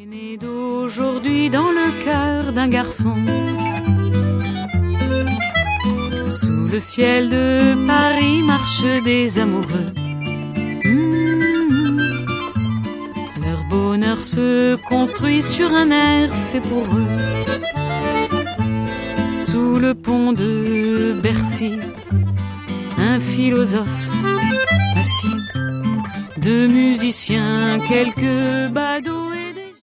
Né d'aujourd'hui dans le cœur d'un garçon, sous le ciel de Paris marchent des amoureux. Leur bonheur se construit sur un air fait pour eux. Sous le pont de Bercy, un philosophe assis, deux musiciens, quelques balles.